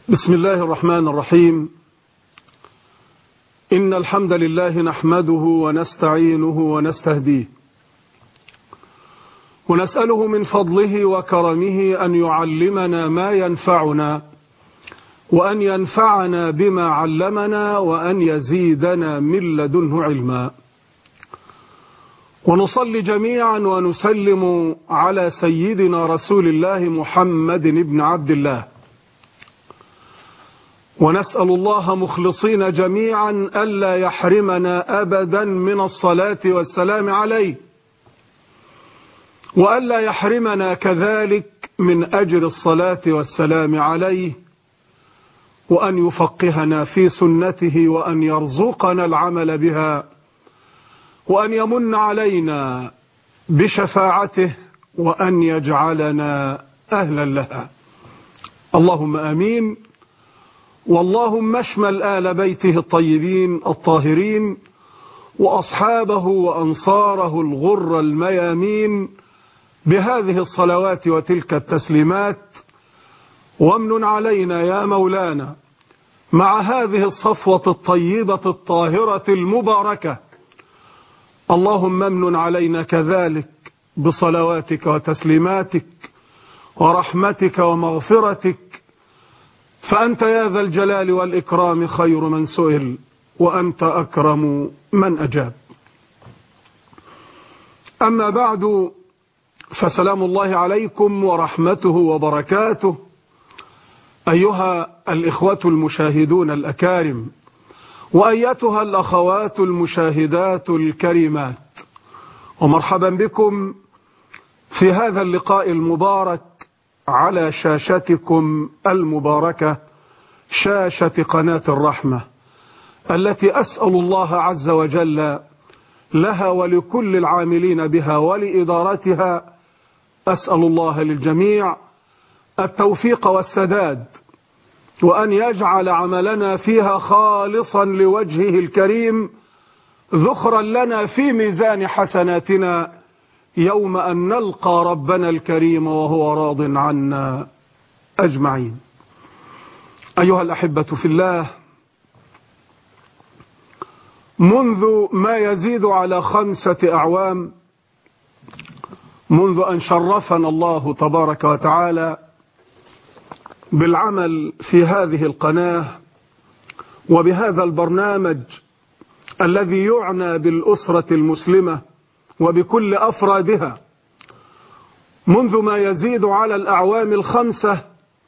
بسم الله الرحمن الرحيم. إن الحمد لله نحمده ونستعينه ونستهديه ونسأله من فضله وكرمه أن يعلمنا ما ينفعنا وأن ينفعنا بما علمنا وأن يزيدنا من لدنه علما. ونصلي جميعا ونسلم على سيدنا رسول الله محمد بن عبد الله، ونسأل الله مخلصين جميعا ألا يحرمنا أبدا من الصلاة والسلام عليه، وألا يحرمنا كذلك من أجر الصلاة والسلام عليه، وأن يفقهنا في سنته، وأن يرزقنا العمل بها، وأن يمن علينا بشفاعته، وأن يجعلنا أهلا لها. اللهم آمين. واللهم اشمل آل بيته الطيبين الطاهرين وأصحابه وأنصاره الغر الميامين بهذه الصلوات وتلك التسليمات، وامن علينا يا مولانا مع هذه الصفوة الطيبة الطاهرة المباركة. اللهم امن علينا كذلك بصلواتك وتسليماتك ورحمتك ومغفرتك، فأنت يا ذا الجلال والإكرام خير من سئل، وأنت أكرم من أجاب. أما بعد، فسلام الله عليكم ورحمته وبركاته أيها الإخوة المشاهدون الأكارم، وأيتها الأخوات المشاهدات الكريمات، ومرحبا بكم في هذا اللقاء المبارك على شاشتكم المباركة، شاشة قناة الرحمة، التي أسأل الله عز وجل لها ولكل العاملين بها ولإدارتها، أسأل الله للجميع التوفيق والسداد، وأن يجعل عملنا فيها خالصا لوجهه الكريم، ذخرا لنا في ميزان حسناتنا يوم أن نلقى ربنا الكريم وهو راض عنا أجمعين. أيها الأحبة في الله، منذ ما يزيد على 5 أعوام منذ أن شرفنا الله تبارك وتعالى بالعمل في هذه القناة وبهذا البرنامج الذي يعنى بالأسرة المسلمة وبكل أفرادها، منذ ما يزيد على الأعوام 5،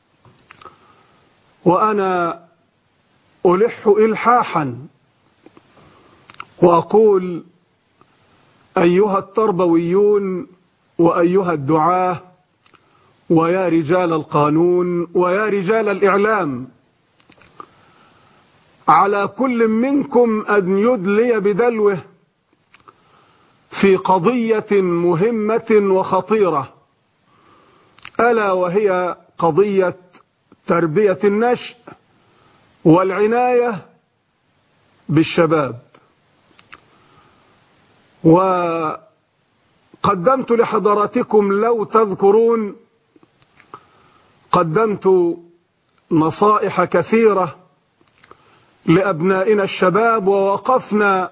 وأنا ألح إلحاحا وأقول: أيها التربويون وأيها الدعاة ويا رجال القانون ويا رجال الإعلام، على كل منكم أن يدلي بدلوه في قضية مهمة وخطيرة، ألا وهي قضية تربية النشء والعناية بالشباب. وقدمت لحضراتكم، لو تذكرون، قدمت نصائح كثيرة لأبنائنا الشباب، ووقفنا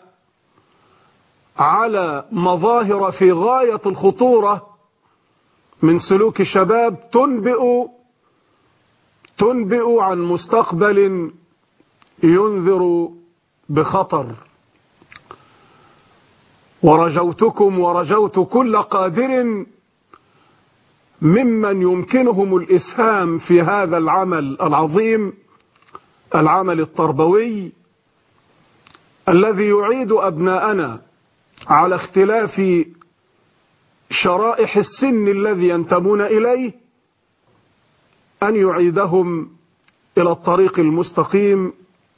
على مظاهر في غاية الخطورة من سلوك الشباب تنبئ عن مستقبل ينذر بخطر. ورجوتكم ورجوت كل قادر ممن يمكنهم الإسهام في هذا العمل العظيم، العمل التربوي الذي يعيد أبناءنا على اختلاف شرائح السن الذي ينتمون إليه، أن يعيدهم إلى الطريق المستقيم.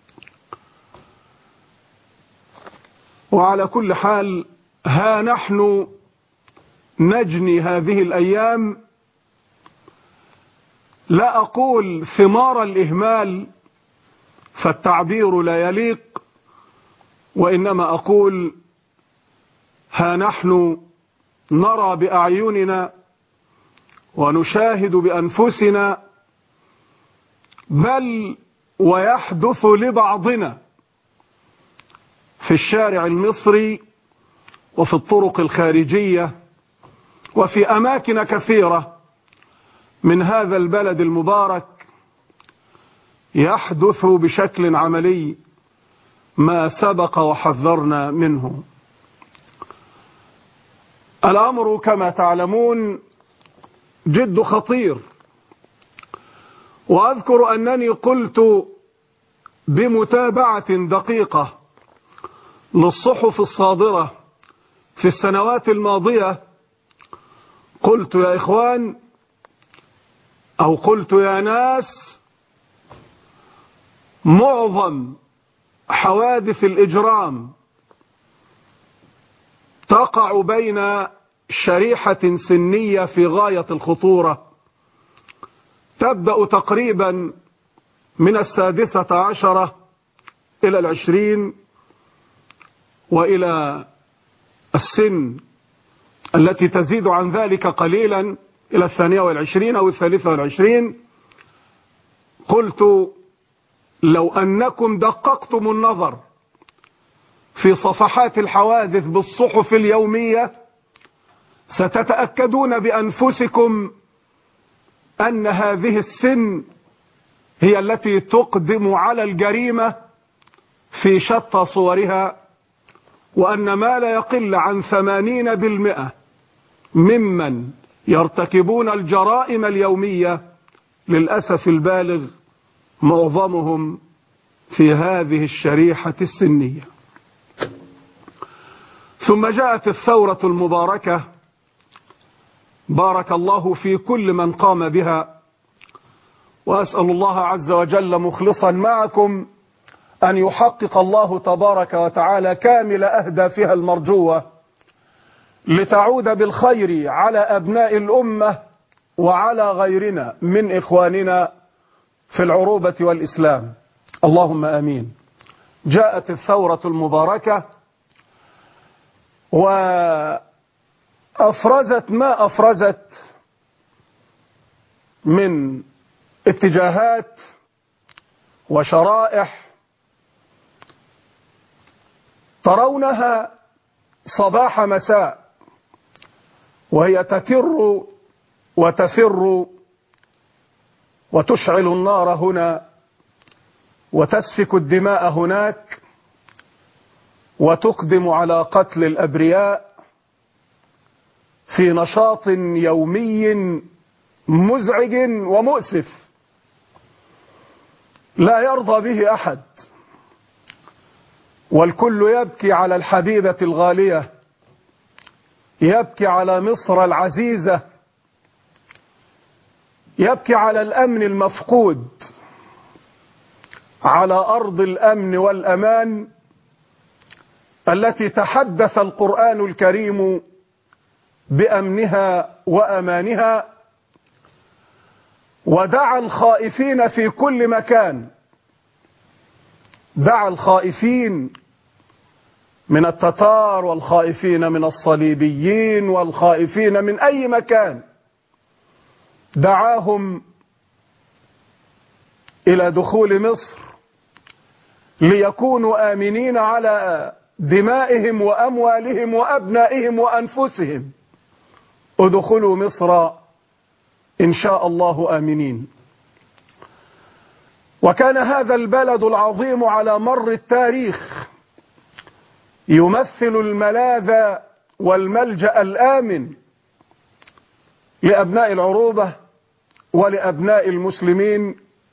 وعلى كل حال، ها نحن نجني هذه الأيام، لا أقول ثمار الإهمال فالتعبير لا يليق، وإنما أقول ها نحن نرى بأعيننا ونشاهد بأنفسنا بل ويحدث لبعضنا في الشارع المصري وفي الطرق الخارجية وفي أماكن كثيرة من هذا البلد المبارك، يحدث بشكل عملي ما سبق وحذرنا منه. الأمر كما تعلمون جد خطير، وأذكر أنني قلت بمتابعة دقيقة للصحف الصادرة في السنوات الماضية، قلت يا إخوان، أو قلت يا ناس، معظم حوادث الإجرام تقع بين شريحة سنية في غاية الخطورة، تبدأ تقريبا من 16 إلى 20 وإلى السن التي تزيد عن ذلك قليلا إلى 22 أو 23. قلت لو أنكم دققتم النظر في صفحات الحوادث بالصحف اليومية ستتأكدون بأنفسكم أن هذه السن هي التي تقدم على الجريمة في شتى صورها، وأن ما لا يقل عن 80% ممن يرتكبون الجرائم اليومية للأسف البالغ معظمهم في هذه الشريحة السنية. ثم جاءت الثورة المباركة، بارك الله في كل من قام بها، وأسأل الله عز وجل مخلصا معكم أن يحقق الله تبارك وتعالى كامل أهدافها المرجوة لتعود بالخير على أبناء الأمة وعلى غيرنا من إخواننا في العروبة والإسلام، اللهم آمين. جاءت الثورة المباركة وأفرزت ما أفرزت من اتجاهات وشرائح ترونها صباح مساء، وهي تكر وتفر وتشعل النار هنا وتسفك الدماء هناك وتقدم على قتل الأبرياء في نشاط يومي مزعج ومؤسف لا يرضى به أحد، والكل يبكي على الحبيبة الغالية، يبكي على مصر العزيزة، يبكي على الأمن المفقود، على أرض الأمن والأمان التي تحدث القرآن الكريم بأمنها وأمانها، ودعا الخائفين في كل مكان، دعا الخائفين من التتار والخائفين من الصليبيين والخائفين من أي مكان، دعاهم إلى دخول مصر ليكونوا آمنين على دمائهم وأموالهم وأبنائهم وأنفسهم. ادخلوا مصر إن شاء الله آمنين. وكان هذا البلد العظيم على مر التاريخ يمثل الملاذ والملجأ الآمن لأبناء العروبة ولأبناء المسلمين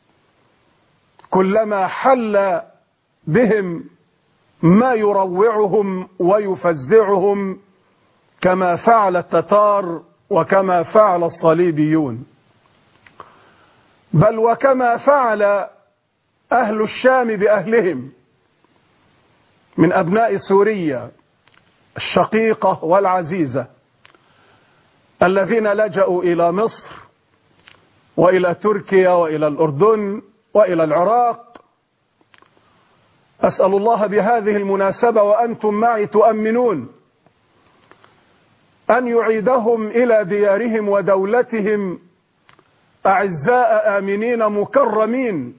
كلما حل بهم ما يروعهم ويفزعهم، كما فعل التتار وكما فعل الصليبيون، بل وكما فعل أهل الشام بأهلهم من أبناء سوريا الشقيقة والعزيزة الذين لجأوا إلى مصر وإلى تركيا وإلى الأردن وإلى العراق. أسأل الله بهذه المناسبة وأنتم معي تؤمنون أن يعيدهم إلى ديارهم ودولتهم أعزاء آمنين مكرمين،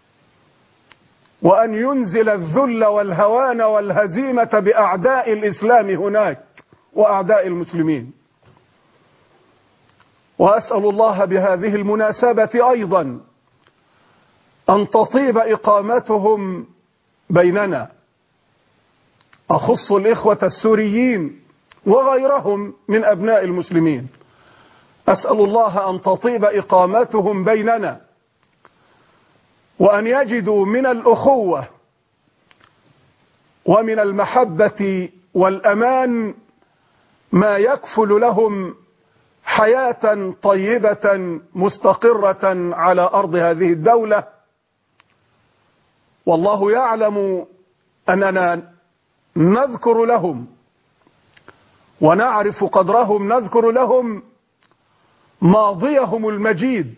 وأن ينزل الذل والهوان والهزيمة بأعداء الإسلام هناك وأعداء المسلمين. وأسأل الله بهذه المناسبة أيضا أن تطيب إقامتهم بيننا. أخص الإخوة السوريين وغيرهم من أبناء المسلمين، أسأل الله أن تطيب إقامتهم بيننا، وأن يجدوا من الأخوة ومن المحبة والأمان ما يكفل لهم حياة طيبة مستقرة على أرض هذه الدولة. والله يعلم أننا نذكر لهم ونعرف قدرهم، نذكر لهم ماضيهم المجيد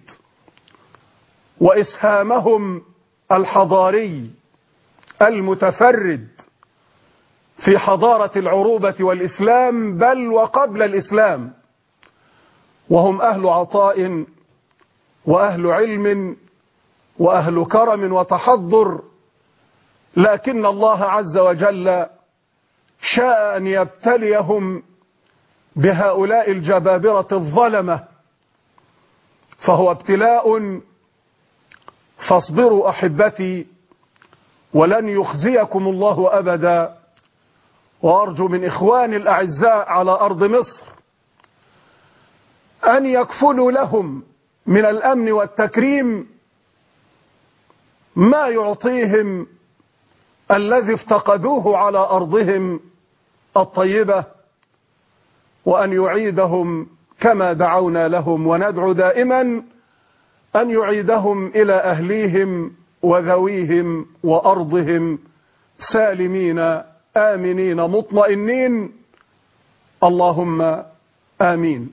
وإسهامهم الحضاري المتفرد في حضارة العروبة والإسلام، بل وقبل الإسلام، وهم أهل عطاء وأهل علم وأهل كرم وتحضر، لكن الله عز وجل شاء أن يبتليهم بهؤلاء الجبابرة الظلمة، فهو ابتلاء. فاصبروا أحبتي، ولن يخزيكم الله أبدا. وأرجو من إخواني الأعزاء على أرض مصر أن يكفلوا لهم من الأمن والتكريم ما يعطيهم الذي افتقدوه على أرضهم الطيبة، وأن يعيدهم كما دعونا لهم وندعو دائما أن يعيدهم إلى أهليهم وذويهم وأرضهم سالمين آمنين مطمئنين، اللهم آمين.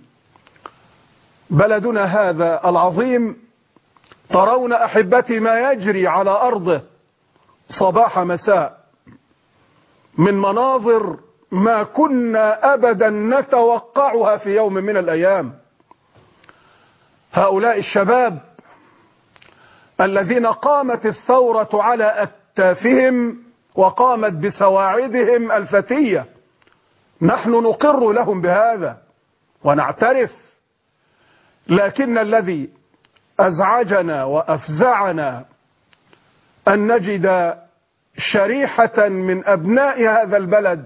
بلدنا هذا العظيم ترون أحبتي ما يجري على أرضه صباح مساء من مناظر ما كنا أبدا نتوقعها في يوم من الأيام. هؤلاء الشباب الذين قامت الثورة على أكتافهم وقامت بسواعدهم الفتية، نحن نقر لهم بهذا ونعترف، لكن الذي أزعجنا وأفزعنا أن نجد شريحة من أبناء هذا البلد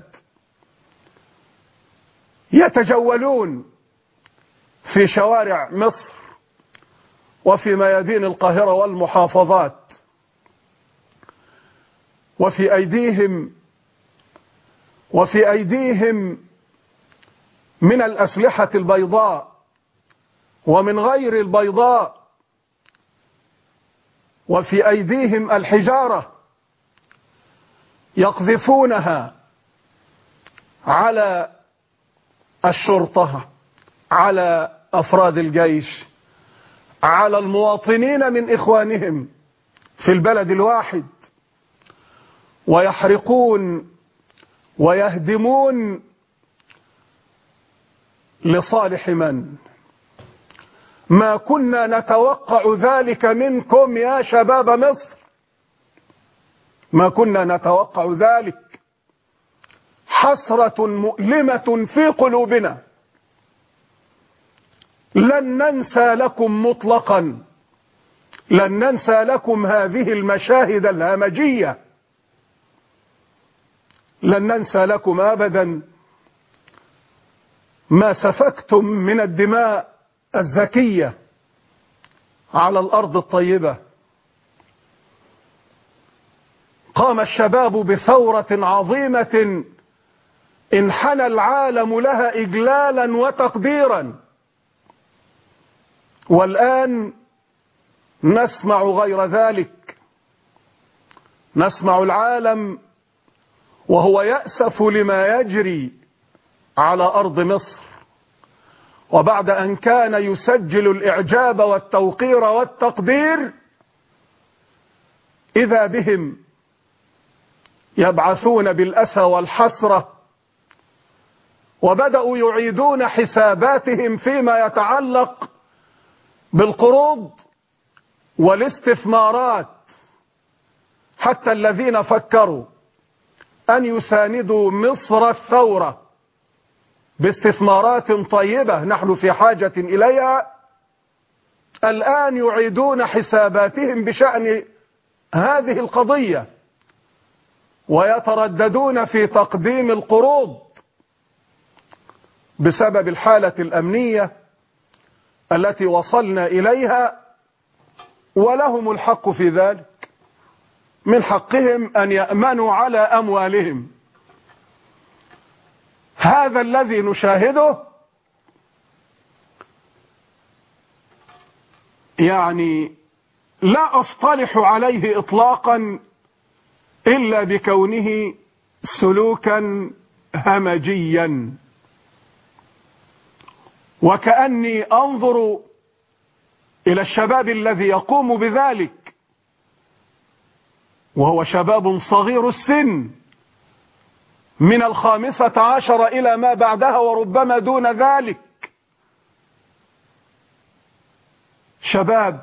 يتجولون في شوارع مصر وفي ميادين القاهرة والمحافظات، وفي أيديهم من الأسلحة البيضاء ومن غير البيضاء، وفي أيديهم الحجارة يقذفونها على الشرطة، على أفراد الجيش، على المواطنين من إخوانهم في البلد الواحد، ويحرقون ويهدمون لصالح من؟ ما كنا نتوقع ذلك منكم يا شباب مصر، ما كنا نتوقع ذلك. حسرة مؤلمة في قلوبنا، لن ننسى لكم مطلقا، لن ننسى لكم هذه المشاهد الهمجية، لن ننسى لكم أبدا ما سفكتم من الدماء الزكية على الأرض الطيبة. قام الشباب بثورة عظيمة انحنى العالم لها إجلالا وتقديرا، والآن نسمع غير ذلك. نسمع العالم وهو يأسف لما يجري على أرض مصر، وبعد أن كان يسجل الإعجاب والتوقير والتقدير، إذا بهم يبعثون بالأسى والحسرة، وبدأوا يعيدون حساباتهم فيما يتعلق بالقروض والاستثمارات، حتى الذين فكروا أن يساندوا مصر الثورة باستثمارات طيبة نحن في حاجة إليها، الآن يعيدون حساباتهم بشأن هذه القضية ويترددون في تقديم القروض بسبب الحالة الأمنية التي وصلنا إليها، ولهم الحق في ذلك، من حقهم أن يأمنوا على أموالهم. هذا الذي نشاهده يعني لا أصطلح عليه إطلاقا إلا بكونه سلوكا همجيا، وكأني أنظر إلى الشباب الذي يقوم بذلك وهو شباب صغير السن من 15 إلى ما بعدها وربما دون ذلك، شباب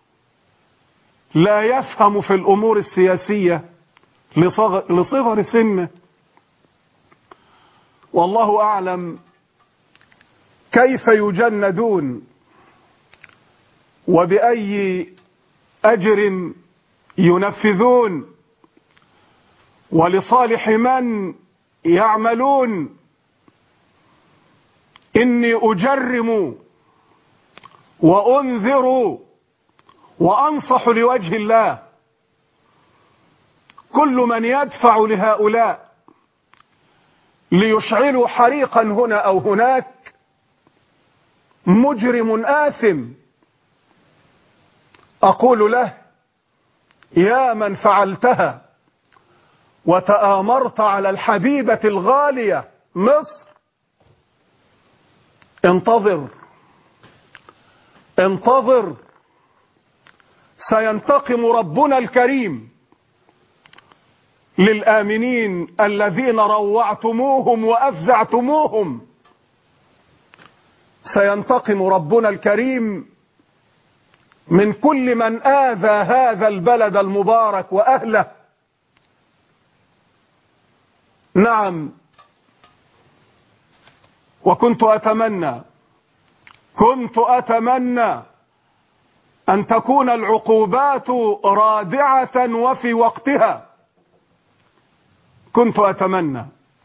لا يفهم في الأمور السياسية لصغر سنه، والله أعلم كيف يجندون وبأي أجر ينفذون ولصالح من يعملون. إني أجرم وأنذر وأنصح لوجه الله كل من يدفع لهؤلاء ليشعلوا حريقا هنا أو هناك مجرم آثم، أقول له يا من فعلتها وتآمرت على الحبيبة الغالية مصر، انتظر انتظر، سينتقم ربنا الكريم للآمنين الذين روعتموهم وأفزعتموهم. سينتقم ربنا الكريم من كل من آذى هذا البلد المبارك وأهله. نعم، وكنت أتمنى أن تكون العقوبات رادعة وفي وقتها، كنت أتمنى.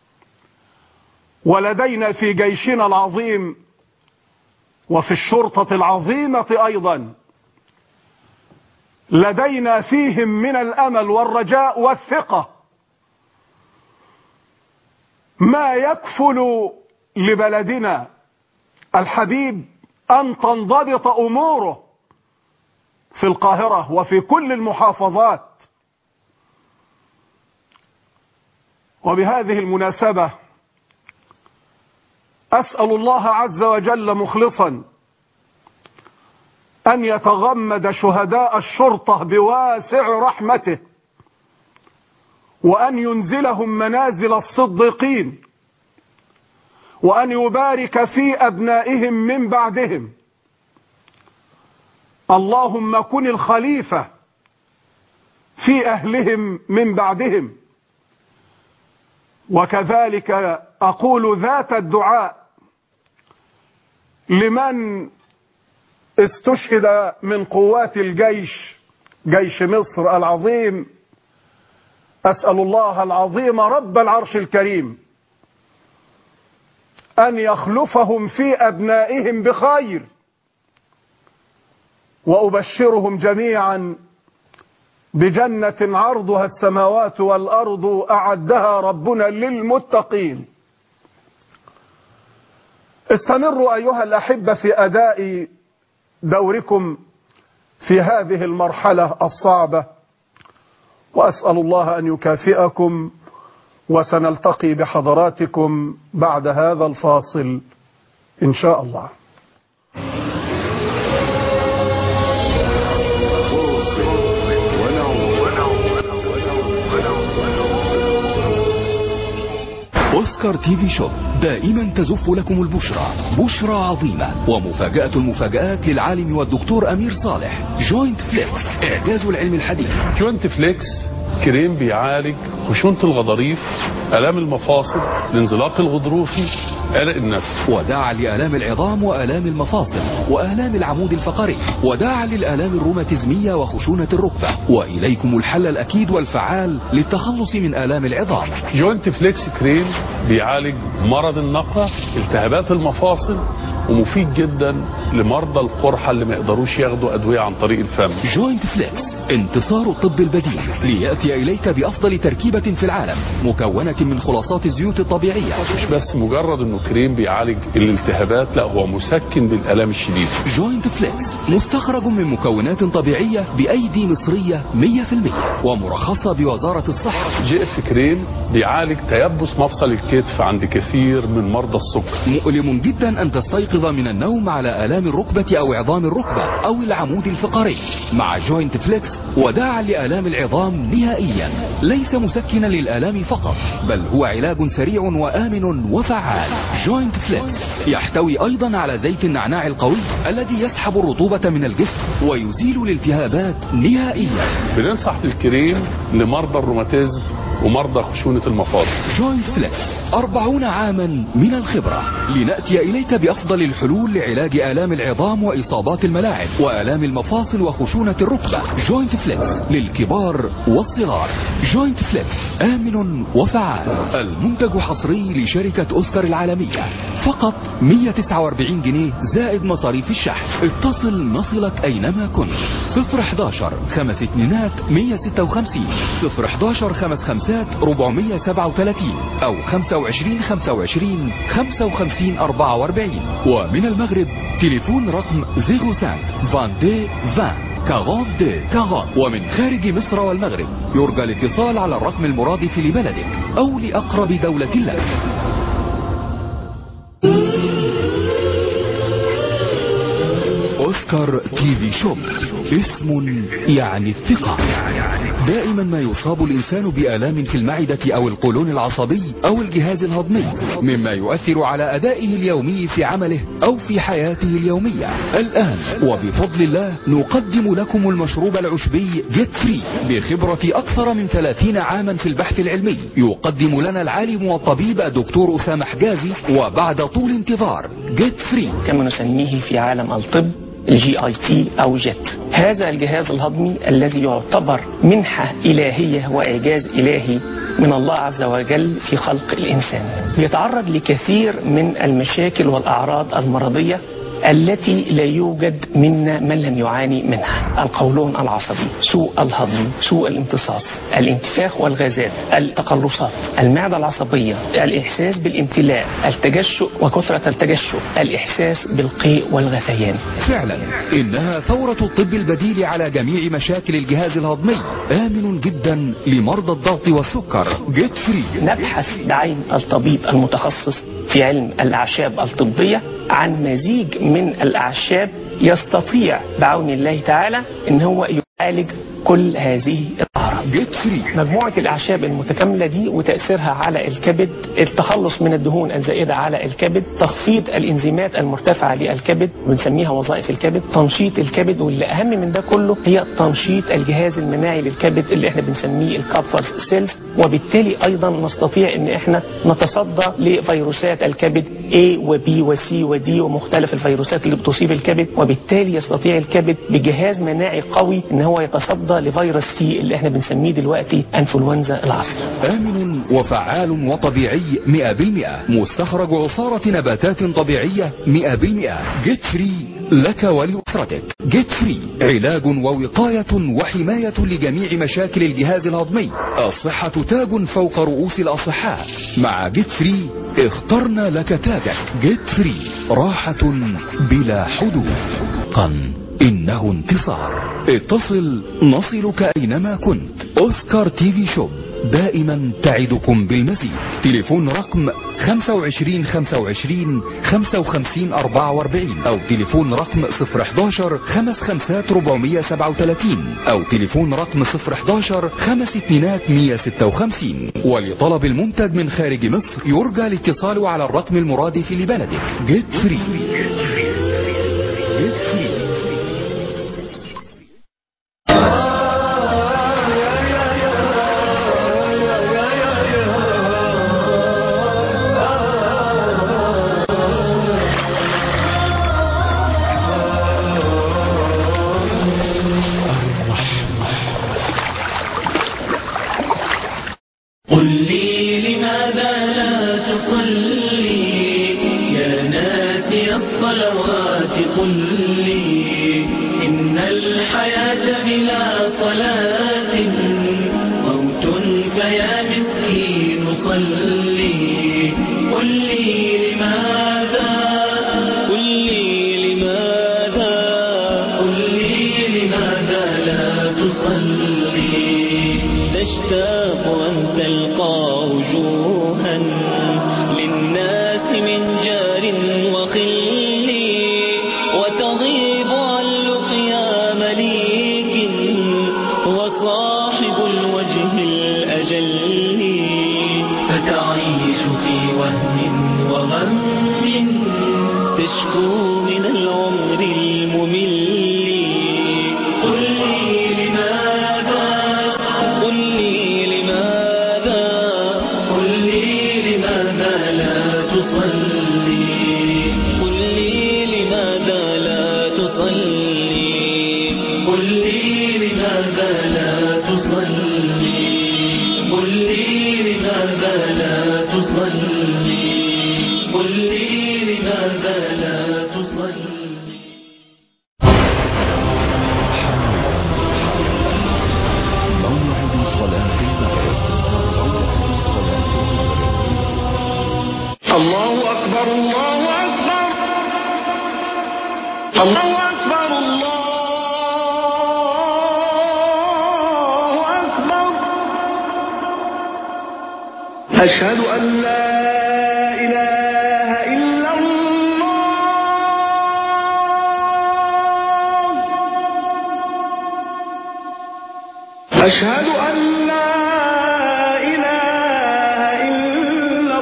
ولدينا في جيشنا العظيم وفي الشرطة العظيمة أيضا، لدينا فيهم من الأمل والرجاء والثقة ما يكفل لبلدنا الحبيب أن تنضبط أموره في القاهرة وفي كل المحافظات. وبهذه المناسبة أسأل الله عز وجل مخلصا أن يتغمد شهداء الشرطة بواسع رحمته، وأن ينزلهم منازل الصديقين، وأن يبارك في أبنائهم من بعدهم. اللهم كن الخليفة في أهلهم من بعدهم. وكذلك أقول ذات الدعاء لمن استشهد من قوات الجيش، جيش مصر العظيم. أسأل الله العظيم رب العرش الكريم أن يخلفهم في أبنائهم بخير، وأبشرهم جميعا بجنة عرضها السماوات والأرض أعدها ربنا للمتقين. استمروا أيها الأحبة في أداء دوركم في هذه المرحلة الصعبة، وأسأل الله أن يكافئكم، وسنلتقي بحضراتكم بعد هذا الفاصل إن شاء الله. أوسكار تي في شوب دائما تزف لكم البشرى، بشرى عظيمة ومفاجأة المفاجآت للعالم والدكتور أمير صالح. جوينت فليكس، إعجاز العلم الحديث. جوينت فليكس كريم بيعالج خشونة الغضاريف، آلام المفاصل، الانزلاق الغضروفي، قلق النسف، وداعا لآلام العظام وآلام المفاصل وآلام العمود الفقري، وداعا للآلام الروماتيزمية وخشونة الركبة. وإليكم الحل الأكيد والفعال للتخلص من آلام العظام. جوينت فليكس كريم بيعالج مرض النقع، التهابات المفاصل، ومفيد جدا لمرضى القرحة اللي ما يقدروش ياخدوا أدوية عن طريق الفم. جوينت فليكس انتصار الطب البديل ليأتي إليك بأفضل تركيبة في العالم، مكونة من خلاصات الزيوت الطبيعية. مش بس مجرد انه كريم بيعالج الالتهابات، لا هو مسكن للآلام الشديدة. جوينت فليكس مستخرج من مكونات طبيعية بأيدي مصرية 100% ومرخصة بوزارة الصحة. جي اف كريم بيعالج تيبس مفصل الكتف عند كثير من مرضى السكر. مؤلم جدا أن تستيقظ من النوم على آلام الركبة أو عظام الركبة أو العمود الفقري. مع جوينت فليكس وداعا لآلام العظام نهائيا، ليس مسكنا للآلام فقط، بل هو علاج سريع وآمن وفعال. جوينت فليكس يحتوي أيضا على زيت النعناع القوي الذي يسحب الرطوبة من الجسم ويزيل الالتهابات نهائيا. بننصح بالكريم لمرضى الروماتيزم ومرضى خشونة المفاصل. جوينت فليكس 40 عاما من الخبرة، لنأتي إليك بأفضل الحلول لعلاج آلام العظام وإصابات الملاعب وآلام المفاصل وخشونة الركبة. جوينت فليكس للكبار والصغار. جوينت فليكس آمن وفعال. المنتج حصري لشركة أوسكار العالمية، فقط 149 جنيه زائد مصاريف الشحن. اتصل نصلك أينما كنت. 011 5 2 156 011 5 5 437 أو 25 25 55 44. ومن المغرب تليفون رقم 05 22 20 42 40. ومن خارج مصر والمغرب يرجى الاتصال على الرقم المرادف لبلدك أو لأقرب دولة لك. أوسكار تي في شوب، اسم يعني الثقة. دائما ما يصاب الإنسان بآلام في المعدة أو القولون العصبي أو الجهاز الهضمي، مما يؤثر على أدائه اليومي في عمله أو في حياته اليومية. الآن وبفضل الله نقدم لكم المشروب العشبي جيت فري بخبرة أكثر من 30 عاما في البحث العلمي. يقدم لنا العالم والطبيب الدكتور أسامة حجازي، وبعد طول انتظار جيت فري كما نسميه في عالم الطب الGIT أو جيت. هذا الجهاز الهضمي الذي يعتبر منحة إلهية وإعجاز إلهي من الله عز وجل في خلق الإنسان، يتعرض لكثير من المشاكل والأعراض المرضية التي لا يوجد منا من لم يعاني منها. القولون العصبي، سوء الهضم، سوء الامتصاص، الانتفاخ والغازات، التقلصات، المعدة العصبية، الإحساس بالامتلاء، التجشؤ وكثرة التجشؤ، الإحساس بالقيء والغثيان. فعلا إنها ثورة الطب البديل على جميع مشاكل الجهاز الهضمي، آمن جدا لمرضى الضغط والسكر. جيت فري. نبحث بعين الطبيب المتخصص في علم الأعشاب الطبية عن مزيج من الأعشاب يستطيع بعون الله تعالى ان هو يعالج كل هذه الأعراض. مجموعة الأعشاب المتكاملة دي وتأثيرها على الكبد، التخلص من الدهون الزائدة على الكبد، تخفيض الإنزيمات المرتفعة للكبد بنسميها وظائف الكبد، تنشيط الكبد، واللي أهم من ده كله هي تنشيط الجهاز المناعي للكبد اللي احنا بنسميه الكابفر سيلز، وبالتالي أيضا نستطيع ان احنا نتصدى لفيروسات الكبد A و B و C و D ومختلف الفيروسات اللي بتصيب الكبد، وبالتالي يستطيع الكبد بجهاز مناعي قوي ان هو يتصدى لفيروس سي اللي احنا بنسميه دلوقتي انفلونزا العصر. آمن وفعال وطبيعي 100%، مستخرج عصارة نباتات طبيعية 100%. جيت فري لك ولأسرتك. جيت فري علاج ووقاية وحماية لجميع مشاكل الجهاز الهضمي. الصحة تاج فوق رؤوس الأصحاء. مع جيت فري اخترنا لك تاجك. جيت فري راحة بلا حدود. إنه انتصار. اتصل نصلك أينما كنت. أوسكار تي في شوب دائما تعدكم بالمزيد. تليفون رقم 25 25 55 44 أو تليفون رقم 011 55 437 أو تليفون رقم 011 52 156. ولطلب المنتج من خارج مصر يرجى الاتصال على الرقم المرادف لبلدك. جيت فري. قل لي لماذا لا تصلي يا ناسي الصلوات؟ قل لي إن الحياة بلا صلاة موت، فيا مسكين صلي. قل لي لماذا، قل لي لماذا، قل لي لماذا لا تصلي؟ تشتاق أن تلقى وجوها للناس من جار وخل، وتغيب عن لقيا مليك وصاحب الوجه الأجل، فتعيش في وهم وغم تشكو من العمر الممل. قل لي لماذا، قل لي لماذا، قل لي لماذا لا تصلي؟ قل لي لماذا لا تصلي؟ قل لي لماذا لا تصلي؟ قل لي لماذا لا تصلي؟ قل لي لماذا لا تصلي؟ موعد صلاة المغرب. الله أكبر، الله أكبر، الله أكبر، الله أكبر. أشهد أن لا إله إلا الله. أشهد أن لا إله إلا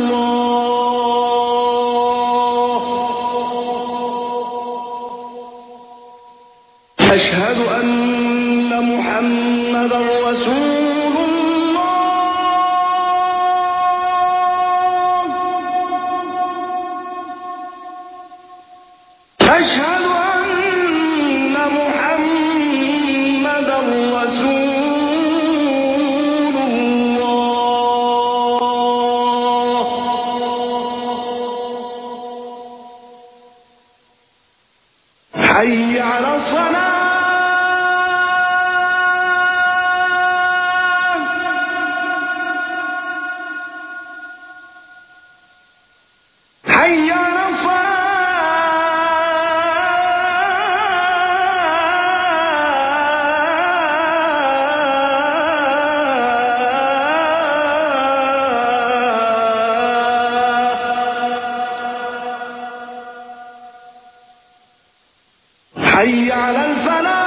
الله. أشهد أن محمدا رسول الله. أشهد أن محمدا رسول الله. حي على الصلاة. حي على الصلاة. حي على الفلاح.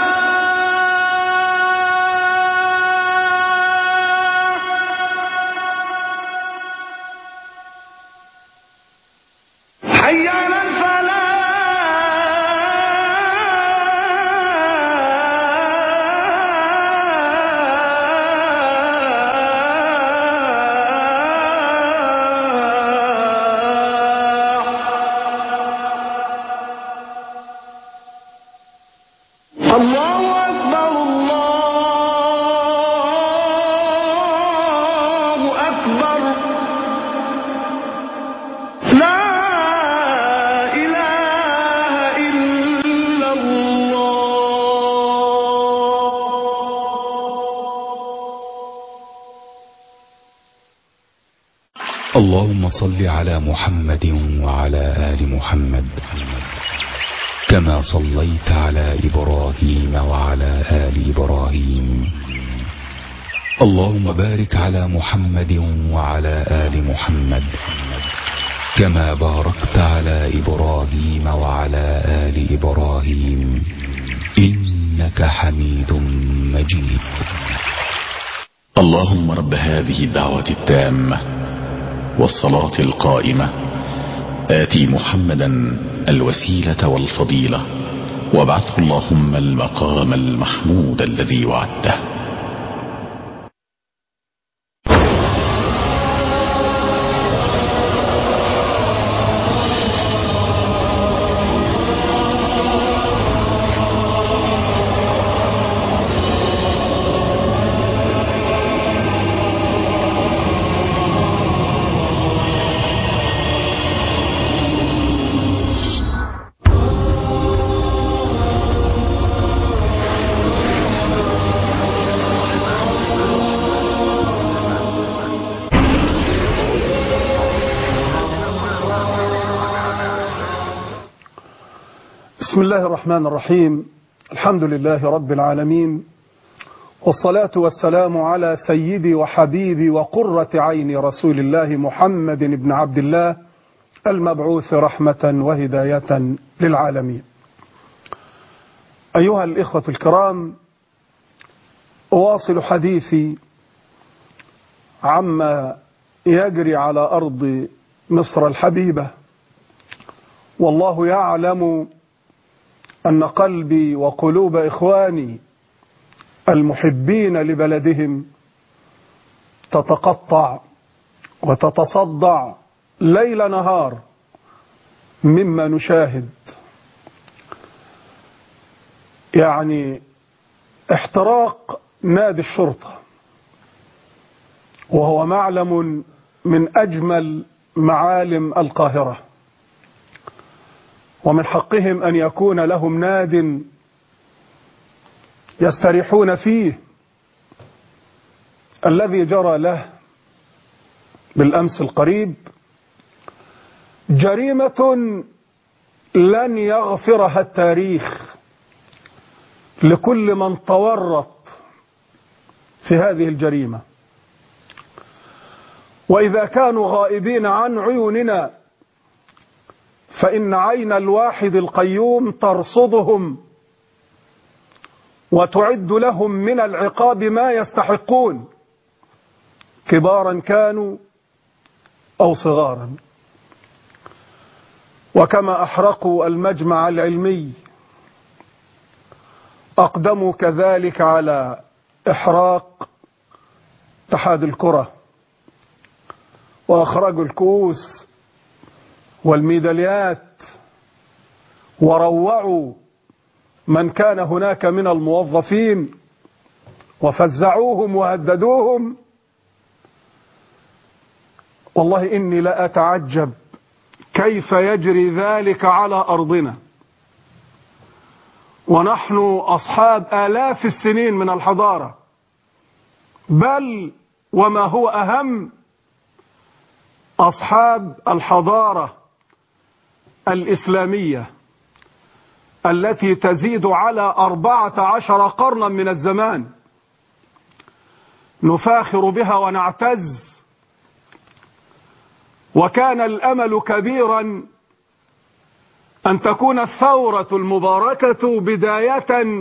حي على الفلاح. الله أكبر، الله أكبر. لا إله إلا الله. اللهم صل على محمد وعلى آل محمد كما صليت على إبراهيم وعلى آل إبراهيم اللهم بارك على محمد وعلى آل محمد كما باركت على إبراهيم وعلى آل إبراهيم إنك حميد مجيد. اللهم رب هذه الدعوة التامة والصلاة القائمة آتي محمدا الوسيلة والفضيلة وابعثه اللهم المقام المحمود الذي وعدته. بسم الله الرحمن الرحيم. الحمد لله رب العالمين، والصلاة والسلام على سيدي وحبيبي وقرة عين رسول الله محمد بن عبد الله المبعوث رحمة وهداية للعالمين. أيها الإخوة الكرام، أواصل حديثي عما يجري على أرض مصر الحبيبة، والله يعلم أن قلبي وقلوب إخواني المحبين لبلدهم تتقطع وتتصدع ليل نهار مما نشاهد. يعني احتراق نادي الشرطة، وهو معلم من أجمل معالم القاهرة، ومن حقهم أن يكون لهم ناد يستريحون فيه. الذي جرى له بالأمس القريب جريمة لن يغفرها التاريخ لكل من تورط في هذه الجريمة. وإذا كانوا غائبين عن عيوننا فإن عين الواحد القيوم ترصدهم وتعد لهم من العقاب ما يستحقون، كبارا كانوا أو صغارا. وكما أحرقوا المجمع العلمي أقدموا كذلك على إحراق اتحاد الكرة، وأخرجوا الكؤوس والميداليات، وروعوا من كان هناك من الموظفين وفزعوهم وهددوهم. والله إني لا أتعجب كيف يجري ذلك على أرضنا، ونحن أصحاب آلاف السنين من الحضارة، بل وما هو أهم أصحاب الحضارة الإسلامية التي تزيد على 14 قرنا من الزمان، نفاخر بها ونعتز. وكان الأمل كبيرا أن تكون الثورة المباركة بداية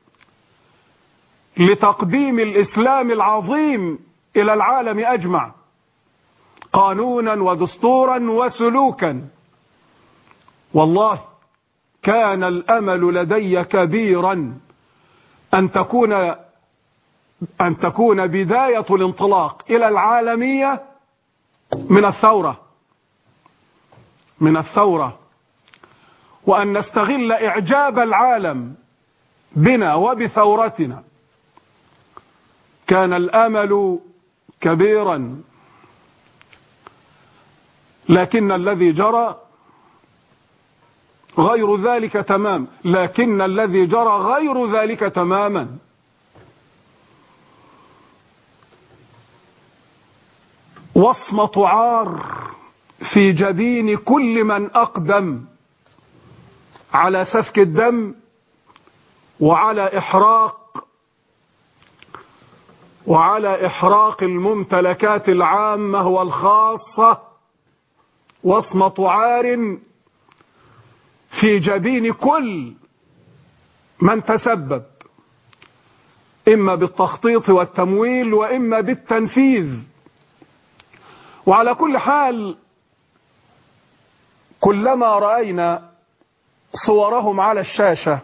لتقديم الإسلام العظيم إلى العالم أجمع، قانونا ودستورا وسلوكا. والله كان الأمل لدي كبيرا أن تكون بداية الانطلاق إلى العالمية من الثورة، وأن نستغل إعجاب العالم بنا وبثورتنا. كان الأمل كبيرا، لكن الذي جرى غير ذلك تماما. وصمة عار في جبين كل من أقدم على سفك الدم وعلى إحراق وعلى إحراق الممتلكات العامة والخاصة وصمة عار في جبين كل من تسبب إما بالتخطيط والتمويل وإما بالتنفيذ. وعلى كل حال كلما رأينا صورهم على الشاشة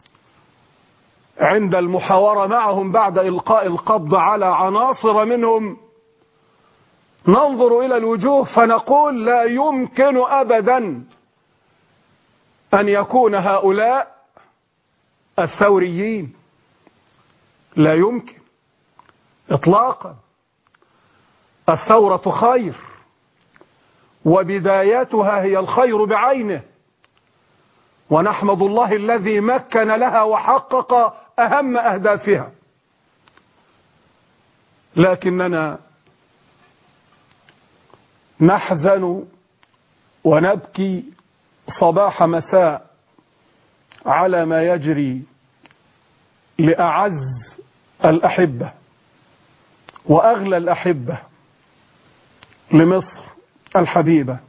عند المحاورة معهم بعد إلقاء القبض على عناصر منهم ننظر إلى الوجوه فنقول لا يمكن أبدا أن يكون هؤلاء الثوريين، لا يمكن إطلاقا. الثورة خير وبدايتها هي الخير بعينه، ونحمد الله الذي مكن لها وحقق أهم أهدافها. لكننا نحزن ونبكي صباح مساء على ما يجري لأعز الأحبة وأغلى الأحبة لمصر الحبيبة.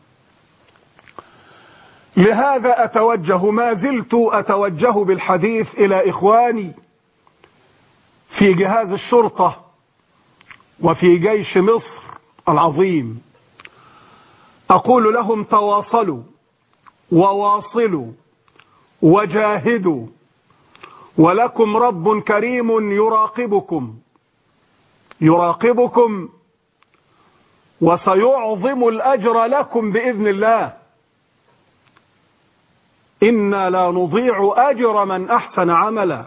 لهذا ما زلت أتوجه بالحديث إلى إخواني في جهاز الشرطة وفي جيش مصر العظيم، أقول لهم تواصلوا وواصلوا وجاهدوا، ولكم رب كريم يراقبكم وسيعظم الأجر لكم بإذن الله. إنا لا نضيع أجر من أحسن عملا،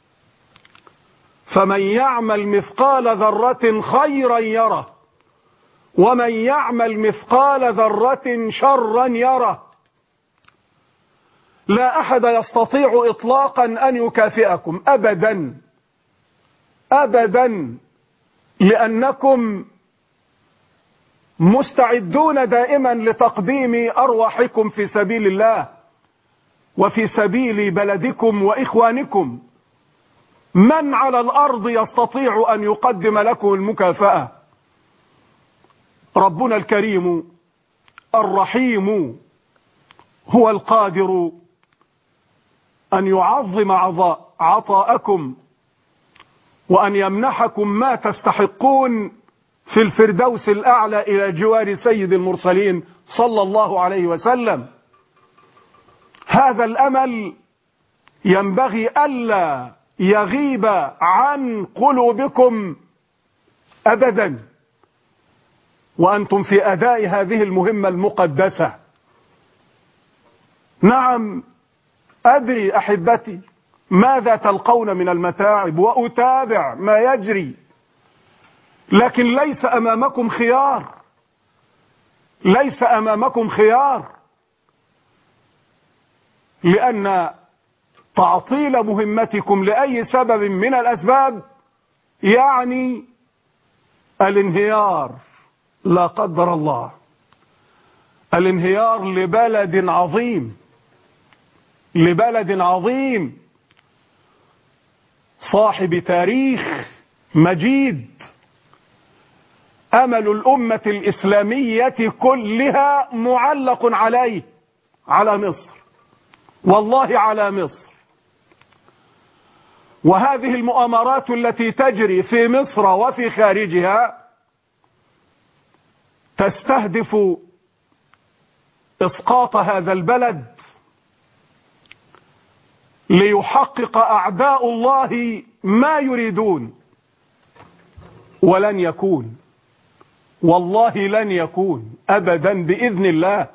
فمن يعمل مثقال ذرة خيرا يره ومن يعمل مثقال ذرة شرا يره. لا أحد يستطيع إطلاقا أن يكافئكم أبدا أبدا، لأنكم مستعدون دائما لتقديم أرواحكم في سبيل الله وفي سبيل بلدكم وإخوانكم. من على الأرض يستطيع أن يقدم لكم المكافأة؟ ربنا الكريم الرحيم هو القادر أن يعظم عطاءكم وأن يمنحكم ما تستحقون في الفردوس الأعلى إلى جوار سيد المرسلين صلى الله عليه وسلم. هذا الأمل ينبغي ألا يغيب عن قلوبكم أبدا وأنتم في أداء هذه المهمة المقدسة. نعم أدري أحبتي ماذا تلقون من المتاعب وأتابع ما يجري، لكن ليس أمامكم خيار، ليس أمامكم خيار، لأن تعطيل مهمتكم لأي سبب من الأسباب يعني الانهيار، لا قدر الله، الانهيار لبلد عظيم، لبلد عظيم صاحب تاريخ مجيد. أمل الأمة الإسلامية كلها معلق عليه، على مصر، والله على مصر. وهذه المؤامرات التي تجري في مصر وفي خارجها تستهدف إسقاط هذا البلد ليحقق أعداء الله ما يريدون، ولن يكون، والله لن يكون أبدا بإذن الله،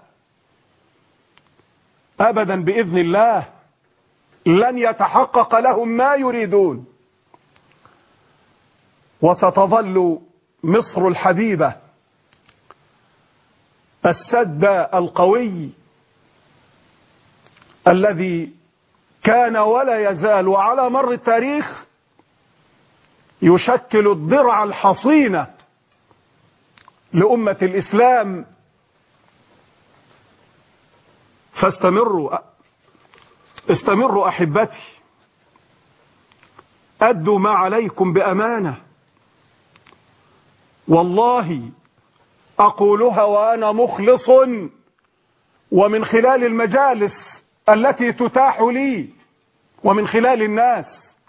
أبدا بإذن الله لن يتحقق لهم ما يريدون. وستظل مصر الحبيبة السد القوي الذي كان ولا يزال على مر التاريخ يشكل الضرع الحصين لأمة الإسلام. استمروا أحبتي، أدوا ما عليكم بأمانة، والله أقولها وأنا مخلص، ومن خلال المجالس التي تتاح لي ومن خلال الناس.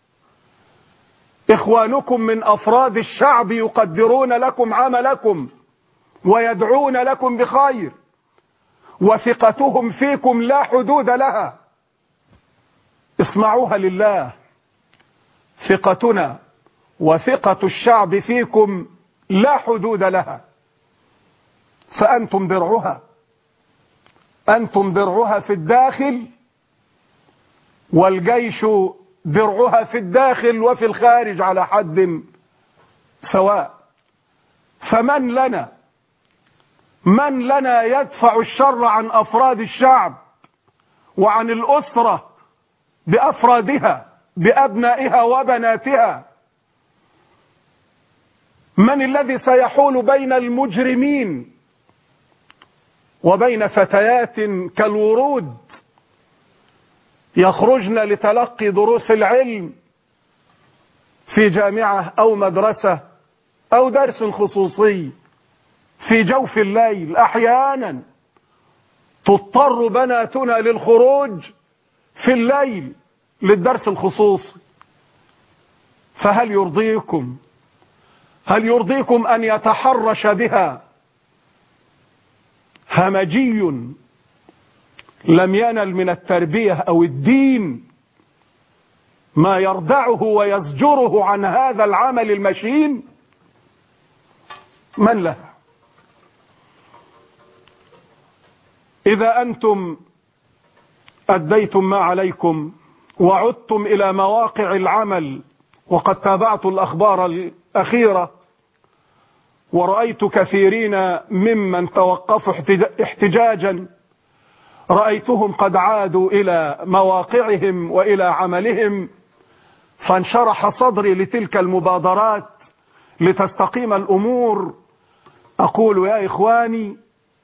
إخوانكم من أفراد الشعب يقدرون لكم عملكم ويدعون لكم بخير، وثقتهم فيكم لا حدود لها. اسمعوها لله، ثقتنا وثقة الشعب فيكم لا حدود لها، فأنتم درعها، أنتم درعها في الداخل، والجيش درعها في الداخل وفي الخارج على حد سواء. فمن لنا يدفع الشر عن أفراد الشعب وعن الأسرة بأفرادها بأبنائها وبناتها؟ من الذي سيحول بين المجرمين وبين فتيات كالورود يخرجن لتلقي دروس العلم في جامعة أو مدرسة أو درس خصوصي في جوف الليل؟ أحيانا تضطر بناتنا للخروج في الليل للدرس الخصوصي. فهل يرضيكم أن يتحرش بها همجي لم ينل من التربية أو الدين ما يردعه ويزجره عن هذا العمل المشين؟ من له؟ إذا أنتم أديتم ما عليكم وعدتم إلى مواقع العمل، وقد تابعت الأخبار الأخيرة ورأيت كثيرين ممن توقفوا احتجاجا، رأيتهم قد عادوا إلى مواقعهم وإلى عملهم، فانشرح صدري لتلك المبادرات لتستقيم الأمور. أقول يا إخواني،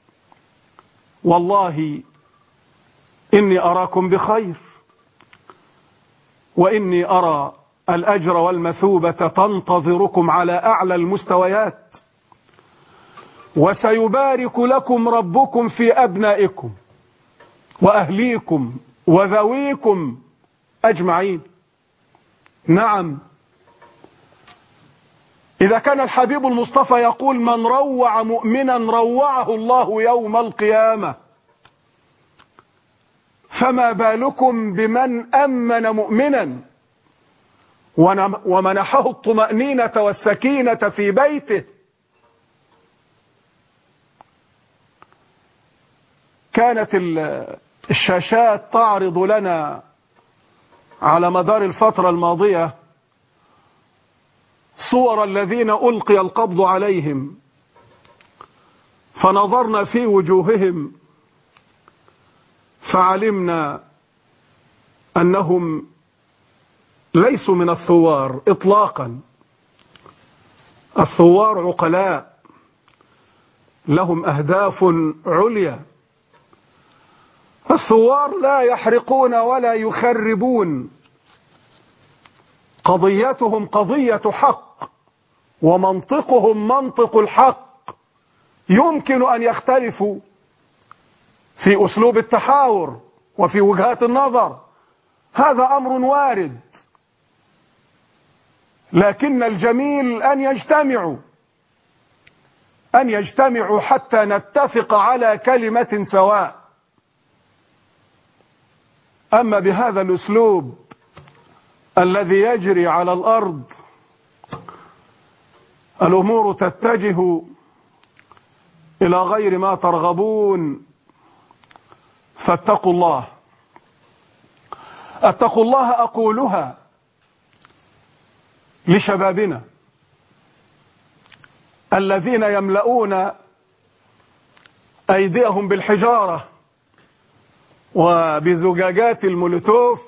والله إني أراكم بخير، وإني أرى الأجر والمثوبة تنتظركم على أعلى المستويات، وسيبارك لكم ربكم في أبنائكم وأهليكم وذويكم أجمعين. نعم، إذا كان الحبيب المصطفى يقول من روع مؤمنا روعه الله يوم القيامة، فما بالكم بمن أمن مؤمنا ومنحه الطمأنينة والسكينة في بيته؟ كانت الشاشات تعرض لنا على مدار الفترة الماضية صور الذين ألقي القبض عليهم، فنظرنا في وجوههم فعلمنا أنهم ليسوا من الثوار إطلاقا. الثوار عقلاء لهم أهداف عليا. الثوار لا يحرقون ولا يخربون، قضيتهم قضية حق ومنطقهم منطق الحق. يمكن أن يختلفوا في أسلوب التحاور وفي وجهات النظر، هذا أمر وارد، لكن الجميل أن يجتمعوا حتى نتفق على كلمة سواء. أما بهذا الأسلوب الذي يجري على الأرض الأمور تتجه إلى غير ما ترغبون. فاتقوا الله، اتقوا الله أقولها لشبابنا الذين يملؤون أيديهم بالحجارة وبزجاجات المولوتوف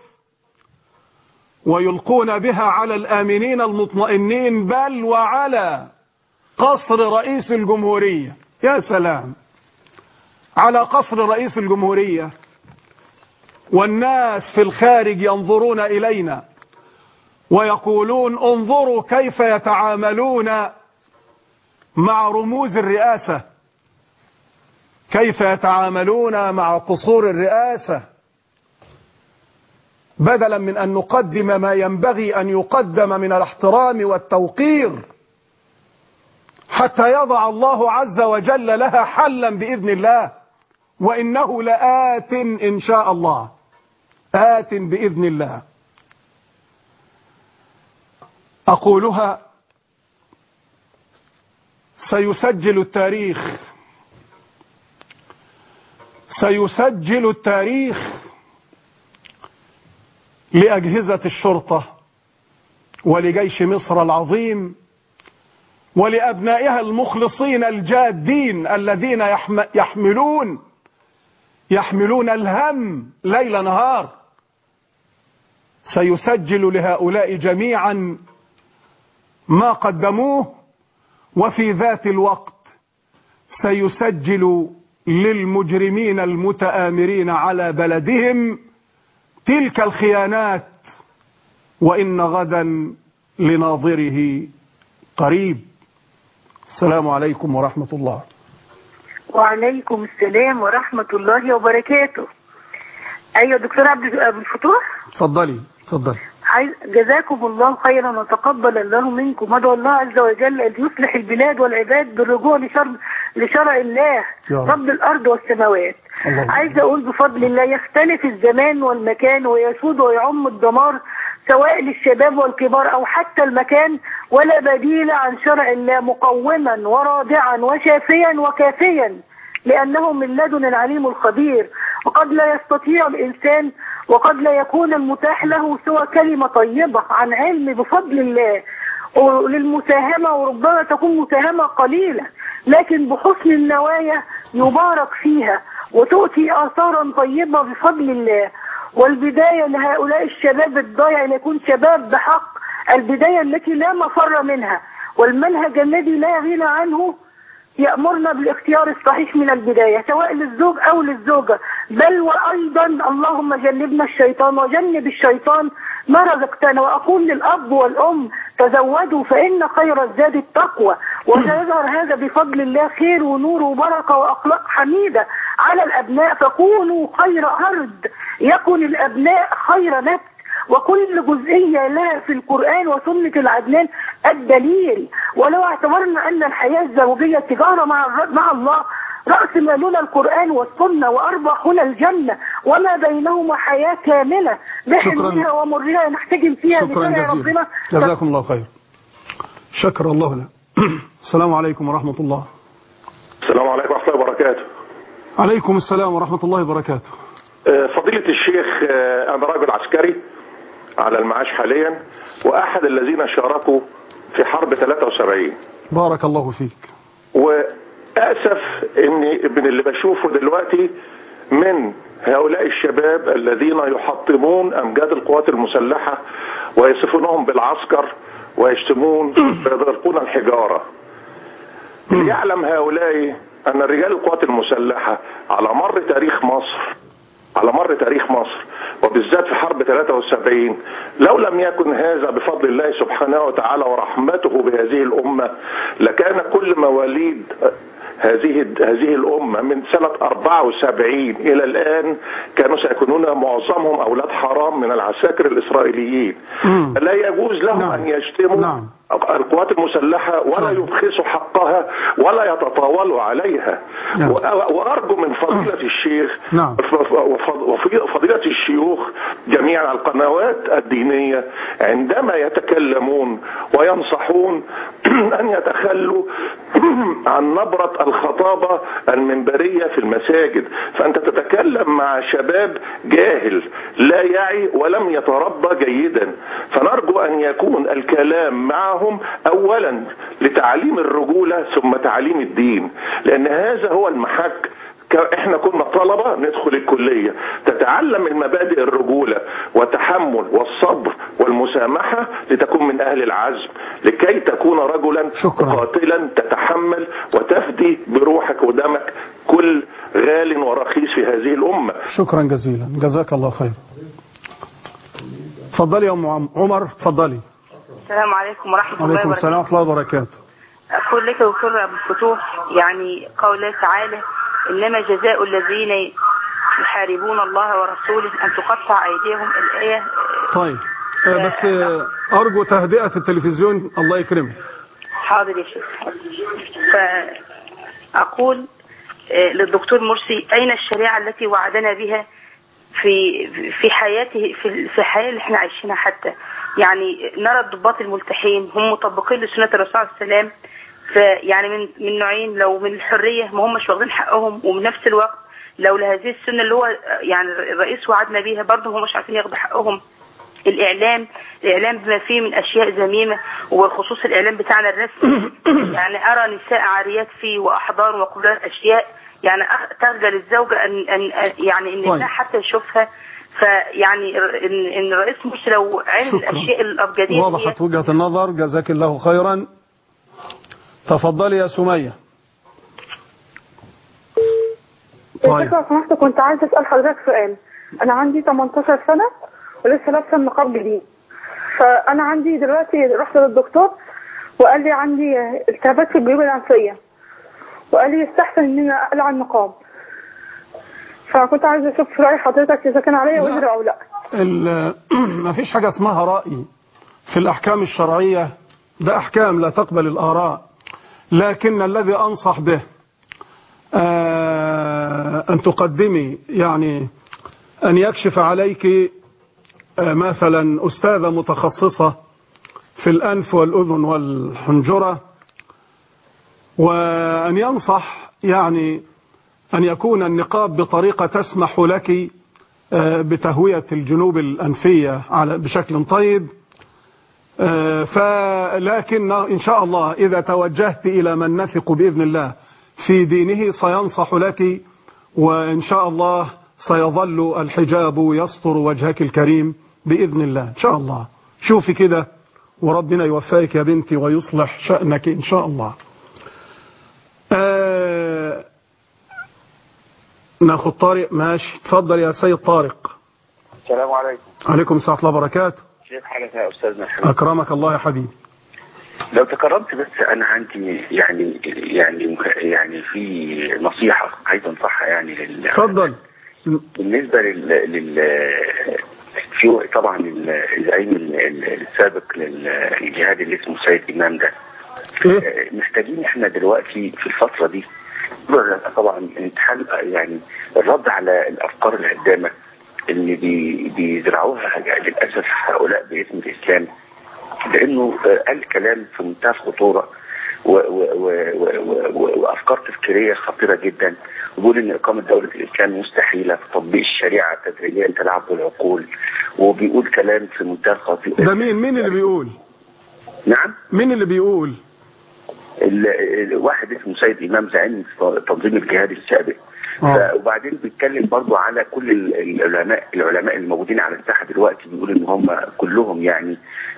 ويلقون بها على الآمنين المطمئنين، بل وعلى قصر رئيس الجمهورية. يا سلام على قصر رئيس الجمهورية، والناس في الخارج ينظرون إلينا ويقولون انظروا كيف يتعاملون مع رموز الرئاسة، كيف يتعاملون مع قصور الرئاسة، بدلا من أن نقدم ما ينبغي أن يقدم من الاحترام والتوقير حتى يضع الله عز وجل لها حلا بإذن الله، وإنه لآت إن شاء الله، آت بإذن الله. أقولها سيسجل التاريخ، سيسجل التاريخ لأجهزة الشرطة ولجيش مصر العظيم ولأبنائها المخلصين الجادين الذين يحملون الهم ليل نهار. سيسجل لهؤلاء جميعا ما قدموه، وفي ذات الوقت سيسجل للمجرمين المتآمرين على بلدهم تلك الخيانات، وإن غدا لناظره قريب. السلام عليكم ورحمة الله. وعليكم السلام ورحمة الله وبركاته. أيوة دكتور عبد الفتوح، اتفضلي. جزاكم الله خيرا وتقبل الله منكم. ادعو الله عز وجل أن يصلح البلاد والعباد بالرجوع لشرع الله رب الأرض والسماوات. عايزة أقول بفضل الله يختلف الزمان والمكان ويسود ويعم الدمار سواء للشباب والكبار أو حتى المكان، ولا بديل عن شرع الله مقوما ورادعا وشافيا وكافيا، لأنه من لدن العليم الخبير. وقد لا يستطيع الإنسان وقد لا يكون المتاح له سوى كلمة طيبة عن علم بفضل الله للمساهمة، وربما تكون مساهمة قليلة لكن بحسن النوايا يبارك فيها وتؤتي آثارا طيبة بفضل الله. والبداية لهؤلاء الشباب الضايع أن يكون شباب بحق، البداية التي لا مفر منها، والمنهج الذي لا غنى عنه يأمرنا بالاختيار الصحيح من البداية سواء للزوج أو للزوجة، بل وأيضا اللهم جنبنا الشيطان وجنب الشيطان ما رزقتنا. وأقول للأب والأم تزودوا فإن خير الزاد التقوى، وسيظهر هذا بفضل الله خير ونور وبركة وأخلاق حميدة على الأبناء. فكونوا خير أرض يكن الأبناء خير نفس، وكل جزئية لها في القرآن وسنة العدنان الدليل. ولو اعتبرنا أن الحياة الزوجية تجارة مع الله، رأس مالنا القرآن والسنة وأرباحنا الجنة وما بينهما حياة كاملة بحلمها ومرها نحتجم فيها بشرع ربنا. جزاكم الله خير. شكر الله لنا. السلام عليكم ورحمة الله. السلام عليكم ورحمة الله وبركاته. عليكم السلام ورحمة الله وبركاته. فضيلة الشيخ، أنا راجل عسكري على المعاش حاليا، وأحد الذين شاركوا في حرب 73. بارك الله فيك. وأسف إني من اللي بشوفه دلوقتي من هؤلاء الشباب الذين يحطمون أمجاد القوات المسلحة ويصفونهم بالعسكر ويشتمون ويضربون الحجارة. ليعلم هؤلاء أن رجال القوات المسلحة على مر تاريخ مصر وبالذات في حرب 73 لو لم يكن هذا بفضل الله سبحانه وتعالى ورحمته بهذه الأمة، لكان كل مواليد هذه الأمة من سنة 74 إلى الآن كانوا سيكونون معظمهم أولاد حرام من العساكر الإسرائيليين. لا يجوز لهم أن يشتموا القوات المسلحة ولا يبخسوا حقها ولا يتطاولوا عليها. وأرجو من فضيلة الشيخ وفضيلة الشيوخ جميعا على القنوات الدينية عندما يتكلمون وينصحون أن يتخلوا عن نبرة الخطابة المنبرية في المساجد. فأنت تتكلم مع شباب جاهل لا يعي ولم يتربى جيدا، فنرجو أن يكون الكلام معهم أولا لتعليم الرجولة ثم تعليم الدين، لأن هذا هو المحك. احنا كنا طلبة ندخل الكلية تتعلم المبادئ الرجولة والتحمل والصبر والمسامحة لتكون من أهل العزم، لكي تكون رجلا قاتلا تتحمل وتفدي بروحك ودمك كل غال ورخيص في هذه الأمة. شكرا جزيلا، جزاك الله خير. تفضلي يا أم عمر، تفضلي. السلام عليكم ورحمة الله وبركاته. وعليكم السلام ورحمة الله وبركاته. أقول لك دكتور أبو الفتوح، يعني قول الله تعالى إنما جزاء الذين يحاربون الله ورسوله أن تقطع أيديهم، الآية. طيب بس أرجو تهدئة التلفزيون، الله يكرمك. حاضر يا شيخ. فأقول للدكتور مرسي، أين الشريعة التي وعدنا بها في حياته، في الحياة اللي احنا عايشينها؟ حتى يعني نرى الضباط الملتحين هم مطبقين لسنة الرسول عليه السلام، فيعني من نوعين، لو من الحرية ما همش واخدين حقهم، ومن نفس الوقت لو لهذه السنة اللي هو يعني الرئيس وعدنا بيها برضه هم مش عارفين ياخدوا حقهم. الإعلام بما فيه من أشياء ذميمة، وخصوص الإعلام بتاعنا الرسمي، يعني أرى نساء عاريات فيه وأحضار وقبلات أشياء يعني تخجل الزوجة أن يعني إن الناس حتى يشوفها. فيعني إن الرئيس مش لو علم الأشياء الأبجدية. وضحت وجهة النظر، جزاك الله خيرا. تفضلي يا سمية. طيب لو سمحت كنت عايزة أسأل حضرتك سؤال. أنا عندي 18 سنة ولسه لابسة النقاب جديد، فأنا عندي دلوقتي رحت للدكتور وقال لي عندي التهابات في الجيوب الأنفية، وقال لي يستحسن إن أنا أقلع النقاب. فكنت عايزة أشوف رأي حضرتك إذا كان عليا وزر أو لا. ما فيش حاجة اسمها رأي في الأحكام الشرعية، ده أحكام لا تقبل الآراء. لكن الذي أنصح به أن تقدمي، يعني أن يكشف عليك مثلا أستاذة متخصصة في الأنف والأذن والحنجرة، وأن ينصح يعني أن يكون النقاب بطريقة تسمح لك بتهوية الجنوب الأنفية بشكل طيب. لكن إن شاء الله إذا توجهت إلى من نثق بإذن الله في دينه سينصح لك، وإن شاء الله سيظل الحجاب يستر وجهك الكريم بإذن الله إن شاء الله. شوفي كده وربنا يوفقك يا بنتي ويصلح شأنك إن شاء الله. ناخد طارق. ماشي، تفضل يا سيد طارق. السلام عليكم. عليكم السلام ورحمة الله وبركاته. كيف حالك يا أستاذنا الحبيب؟ أكرمك الله يا حبيبي. لو تكرمت بس أنا عندي يعني في نصيحة عايز أنصحها يعني تفضل. بالنسبة في طبعا الزعيم السابق للجهاد اللي اسمه سيد إمام ده، محتاجين احنا دلوقتي في الفترة دي طبعا يعني الرد على الأفكار الهدامة اللي بيزرعوها للأسف هؤلاء باسم الإسلام، لأنه قال كلام في منتهى الخطورة وأفكار تفكيرية خطيرة جدا، وبيقول إن إقامة دولة الإسلام مستحيلة في تطبيق الشريعة تدريجيا تلعب بالعقول، وبيقول كلام في منتهى الخطيرة. ده مين اللي بيقول؟ نعم، مين اللي بيقول؟ واحد اسمه سيد إمام زعيم تنظيم الجهاد السابق. وبعدين بيتكلم برضو على كل العلماء الموجودين على الساحه دلوقتي، بيقول ان هم كلهم يعني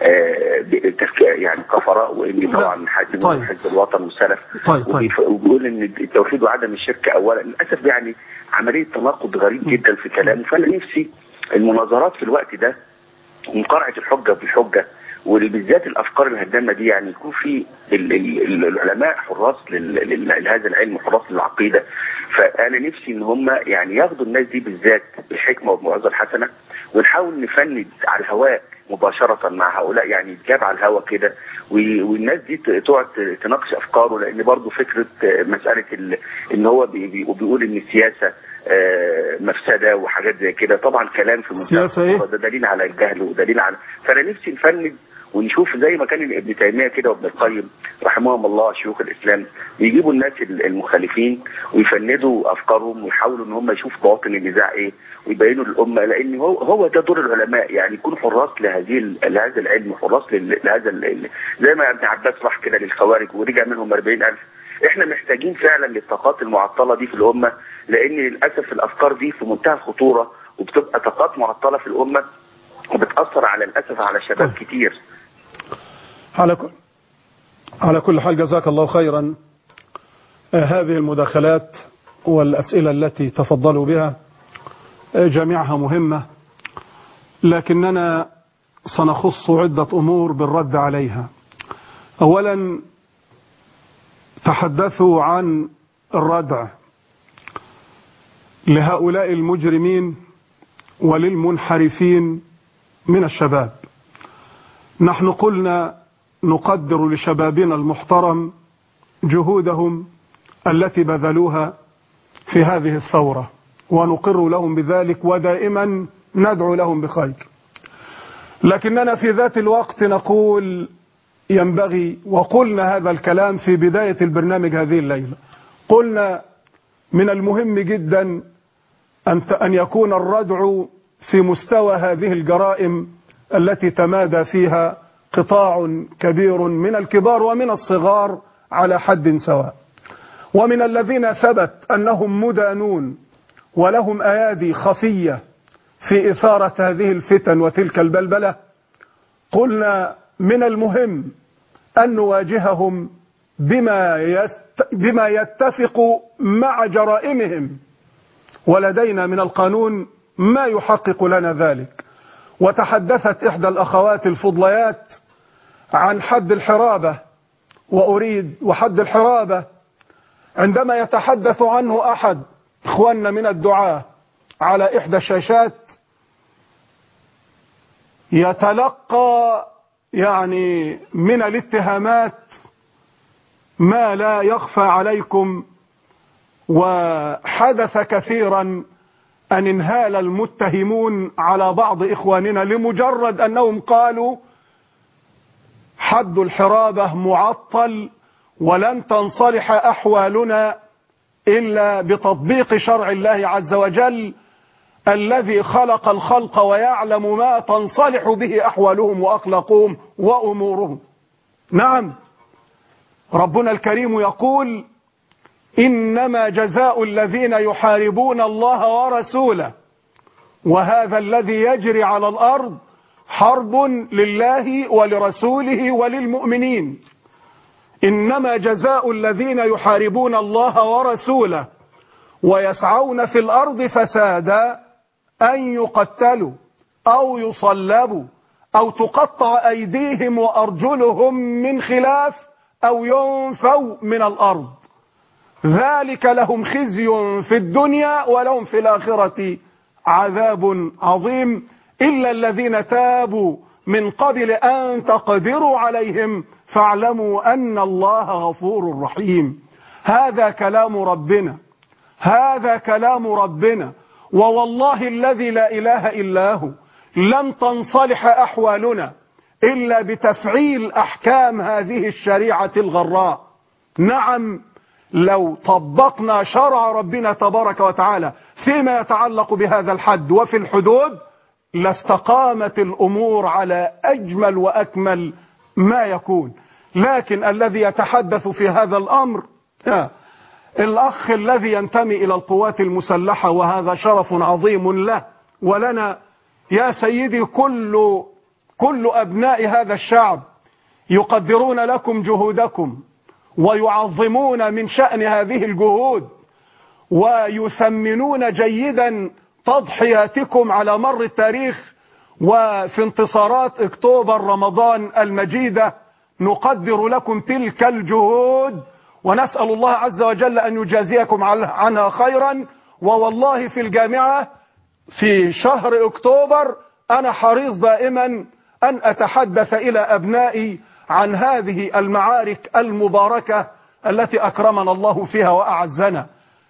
يعني كفراء، وان طبعا حاكم حزب الوطن والسلف. وبيقول ان التوحيد وعدم الشرك اولا. للاسف يعني عمليه تناقض غريب جدا في كلامه. فانا نفسي المناظرات في الوقت ده ومقارعه الحجه بالحجه، وبالذات الافكار الهدامه دي، يعني يكون في العلماء حراس لهذا العلم وحراس للعقيده. فانا نفسي ان هم يعني ياخدوا الناس دي بالذات بالحكمه والموعظه الحسنه، ونحاول نفند على الهواء مباشره مع هؤلاء، يعني يتجاب على الهواء كده، والناس دي تقعد تناقش افكاره. لان برضه فكره مساله ان هو بيقول ان السياسه مفسده وحاجات زي كده، طبعا كلام في منتهى ده دليل على الجهل ودليل على. فانا نفسي نفند ونشوف زي ما كان ابن تيميه كده وابن القيم رحمهم الله شيوخ الاسلام، بيجيبوا الناس المخالفين ويفندوا افكارهم ويحاولوا ان هم يشوفوا بواطن النزاع ايه ويبينوا للامه. لان هو ده دور العلماء، يعني يكون حراس لهذا العلم، حراس لهذا زي ما ابن عباس راح كده للخوارج ورجع منهم 40,000. احنا محتاجين فعلا للطاقات المعطله دي في الامه، لان للاسف الافكار دي في منتهى الخطوره، وبتبقى طاقات معطله في الامه وبتاثر على الاسف على شباب كتير. على كل حال جزاك الله خيرا. هذه المداخلات والأسئلة التي تفضلوا بها جميعها مهمة، لكننا سنخص عدة أمور بالرد عليها. أولا تحدثوا عن الردع لهؤلاء المجرمين وللمنحرفين من الشباب. نحن قلنا نقدر لشبابنا المحترم جهودهم التي بذلوها في هذه الثورة، ونقر لهم بذلك ودائما ندعو لهم بخير. لكننا في ذات الوقت نقول ينبغي، وقلنا هذا الكلام في بداية البرنامج هذه الليلة، قلنا من المهم جدا أن يكون الردع في مستوى هذه الجرائم التي تمادى فيها قطاع كبير من الكبار ومن الصغار على حد سواء، ومن الذين ثبت أنهم مدانون ولهم أيادي خفية في إثارة هذه الفتن وتلك البلبلة. قلنا من المهم أن نواجههم بما يتفق مع جرائمهم، ولدينا من القانون ما يحقق لنا ذلك. وتحدثت إحدى الأخوات الفضليات عن حد الحرابة، وحد الحرابة عندما يتحدث عنه أحد إخواننا من الدعاة على إحدى الشاشات يتلقى يعني من الاتهامات ما لا يخفى عليكم. وحدث كثيرا أن انهال المتهمون على بعض إخواننا لمجرد أنهم قالوا حد الحرابة معطل ولن تنصلح أحوالنا إلا بتطبيق شرع الله عز وجل الذي خلق الخلق ويعلم ما تنصلح به أحوالهم وأخلاقهم وأمورهم. نعم، ربنا الكريم يقول إنما جزاء الذين يحاربون الله ورسوله، وهذا الذي يجري على الأرض حرب لله ولرسوله وللمؤمنين. إنما جزاء الذين يحاربون الله ورسوله ويسعون في الأرض فسادا أن يقتلوا أو يصلبوا أو تقطع أيديهم وأرجلهم من خلاف أو ينفوا من الأرض، ذلك لهم خزي في الدنيا ولهم في الآخرة عذاب عظيم إلا الذين تابوا من قبل أن تقدروا عليهم فاعلموا أن الله غفور رحيم. هذا كلام ربنا، هذا كلام ربنا، ووالله الذي لا إله إلا هو لن تنصلح أحوالنا إلا بتفعيل أحكام هذه الشريعة الغراء. نعم، لو طبقنا شرع ربنا تبارك وتعالى فيما يتعلق بهذا الحد وفي الحدود لاستقامت الأمور على أجمل وأكمل ما يكون. لكن الذي يتحدث في هذا الأمر الأخ الذي ينتمي إلى القوات المسلحة، وهذا شرف عظيم له ولنا يا سيدي. كل أبناء هذا الشعب يقدرون لكم جهودكم ويعظمون من شأن هذه الجهود ويثمنون جيدا تضحياتكم على مر التاريخ. وفي انتصارات اكتوبر رمضان المجيدة نقدر لكم تلك الجهود ونسأل الله عز وجل أن يجازيكم عنها خيرا. ووالله في الجامعة في شهر اكتوبر أنا حريص دائما أن أتحدث إلى أبنائي عن هذه المعارك المباركة التي أكرمنا الله فيها وأعزنا.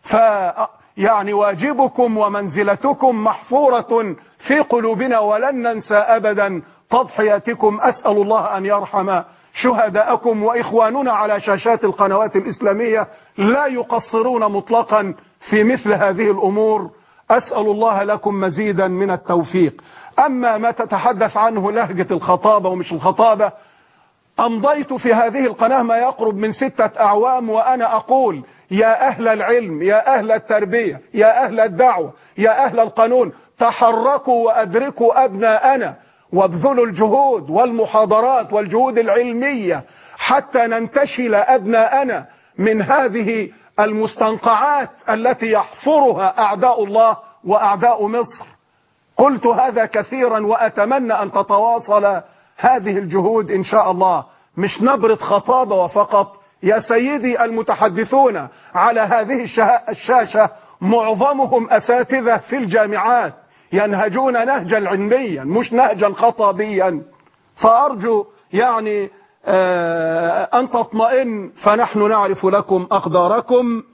يعني واجبكم ومنزلتكم محفورة في قلوبنا ولن ننسى أبدا تضحياتكم. أسأل الله أن يرحم شهداءكم. وإخواننا على شاشات القنوات الإسلامية لا يقصرون مطلقا في مثل هذه الأمور. أسأل الله لكم مزيدا من التوفيق. أما ما تتحدث عنه لهجة الخطابة ومش الخطابة، أمضيت في هذه القناة ما يقرب من 6 أعوام وأنا أقول يا أهل العلم، يا أهل التربية، يا أهل الدعوة، يا أهل القانون، تحركوا وأدركوا أبناءنا وابذلوا الجهود والمحاضرات والجهود العلمية حتى ننتشل أبناءنا من هذه المستنقعات التي يحفرها أعداء الله وأعداء مصر. قلت هذا كثيرا وأتمنى أن تتواصل هذه الجهود إن شاء الله، مش نبرة خطابة وفقط، يا سيدي المتحدثون على هذه الشاشة معظمهم أساتذة في الجامعات ينهجون نهجا علميا مش نهجا خطابيا، فأرجو يعني أن تطمئن، فنحن نعرف لكم أقداركم.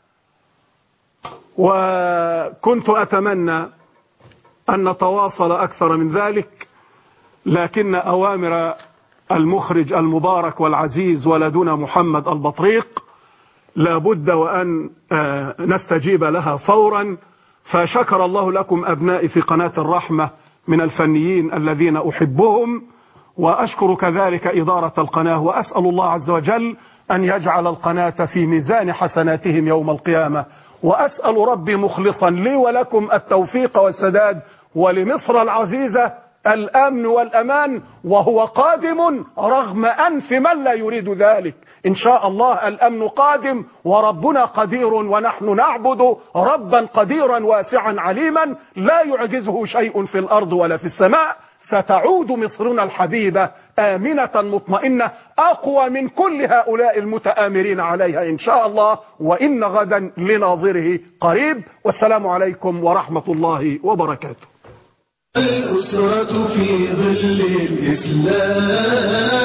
وكنت أتمنى أن نتواصل أكثر من ذلك، لكن أوامر المخرج المبارك والعزيز ولدنا محمد البطريق لابد وأن نستجيب لها فورا. فشكر الله لكم أبنائي في قناة الرحمة من الفنيين الذين أحبهم، وأشكر كذلك إدارة القناة، وأسأل الله عز وجل أن يجعل القناة في ميزان حسناتهم يوم القيامة، وأسأل ربي مخلصا لي ولكم التوفيق والسداد، ولمصر العزيزة الأمن والأمان، وهو قادم رغم أنف من لا يريد ذلك. إن شاء الله الأمن قادم، وربنا قدير، ونحن نعبد ربا قديرا واسعا عليما لا يعجزه شيء في الأرض ولا في السماء. ستعود مصرنا الحبيبة آمنة مطمئنة أقوى من كل هؤلاء المتآمرين عليها إن شاء الله، وإن غدا لناظره قريب. والسلام عليكم ورحمة الله وبركاته. الأسرة في ظل الإسلام